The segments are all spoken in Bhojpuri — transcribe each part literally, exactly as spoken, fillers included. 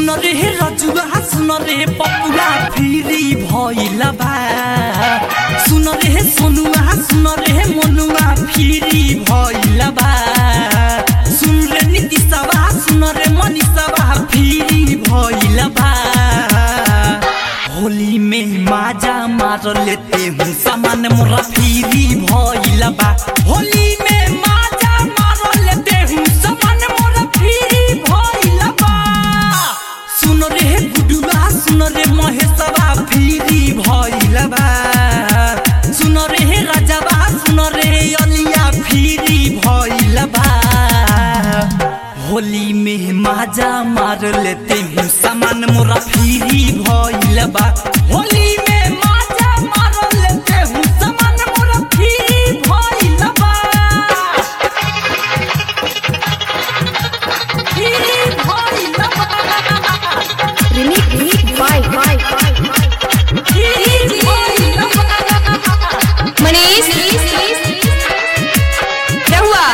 सुन रे रजुआ सुन रे पपुआ फिरी भइला बा सुन रे सोनुआ सुन रे मनुआ फिरी भइला बा सुन रे नीतिशवा सुन रे मनीषवा फिरी भइला बा होली में माजा मार लेते हूँ सामान मोरा फिरी भइला बा होली में माजा मार लेते हूँ सामान मोरा फिरी भइला बा सुन रे गुडुआ सुन रे महेशवा फिरी भइला बा सुन रे राजावा सुन रे अलिया फिरी भइला बा होली में माजा मार लेते हूँ सामान मोरा फिरी भइला बा होली में माजा मार लेते हूँ सामान मोरा फिरी भइला बा फिरी भइला बा रिमिक रिमिक बाय बाय फिरी भइला बा मनीष क्या हुआ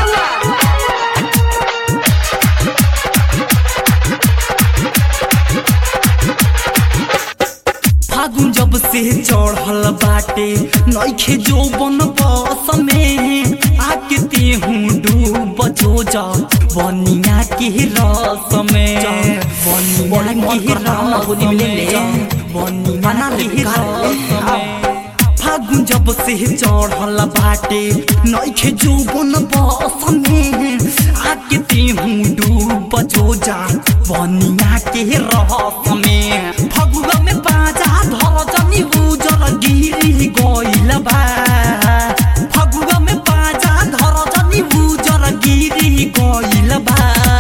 फागुन जब से चढ़ल बाटे नइखे जोबन बस में आके ते हूँ डूब जो जा बनिया के रस में बनिया के रस बनिया के रस में फागुन जब से चढ़ल बाटे नइखे जोबन बस में आके ते हूँ डूब जो जा बनिया के रस में फगुआ में बाजा धर जनी उजर गिरी गइल बा फगुआ में बाजा धर जनी उजर गिरी गइल बा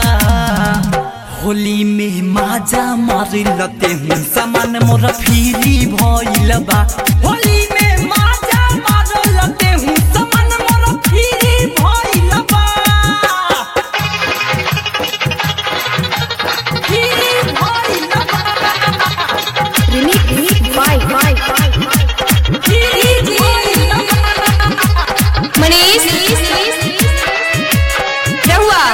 होली में माजा मार लेते हूँ सामान मोरा फिरी भइल बा होली में माजा मार लेते हूँ सामान मोरा फिरी भइल बा फिरी भइल बा रिमिक रिमिक बाय बाय फिरी भइल बा मनीष क्या हुआ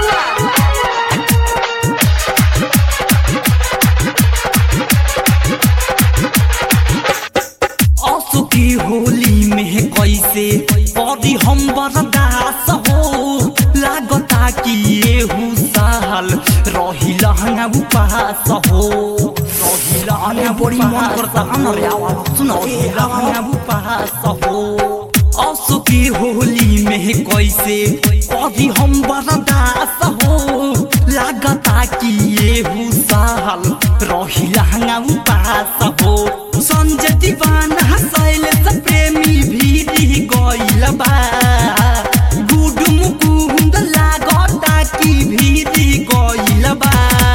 आंसू की होली में कैसे पौधी हम बर्दास हो लागता कि ये साल रही लहंगा उपास हो रही लहंगा बड़ी मन करता रे आवाज सुनो लहंगा उपास हो आंसू की होली में कैसे पौधी हम बर्दास हो लागता कि ये साल रही लहंगा उपास हो संजय दीवाना शैलेश प्रेमी भीरी गइल बा गुडु मुकुंद लागता कि भीरी गइल बा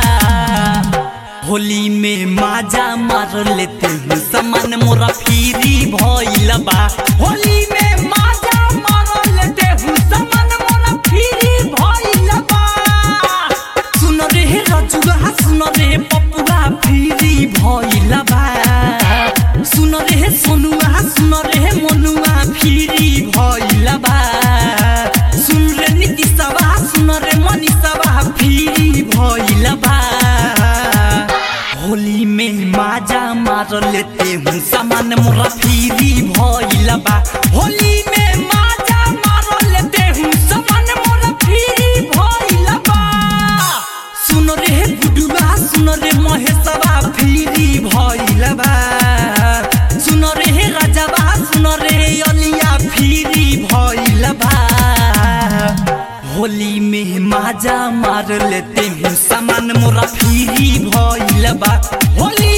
होली में माजा मार लेते हूँ सामान मोरा फिरी भइल बा होली में माजा मार लेते हूँ सामान मोरा फिरी भइल बा सुन रे रजुआ सुन रे पपुआ फिरी भइल बा सुन रे सोनुआ सुन रे मनुआ फिरी भइल बा सुन रे नीतिशवा सुन रे मनीषवा फिरी भइल बा होली में माजा मार लेते हूँ सामान मोरा फिरी भइल बा होली में माजा मार लेते हूँ सामान मोरा फिरी भइल बा सुन रे गुडुआ सुन रे महेशवा फिरी भइल बा सुन रे राजावा सुन रे अलिया फिरी भइल बा होली में माजा मार लेते हूँ सामान मोरा फिरी भइल बा होली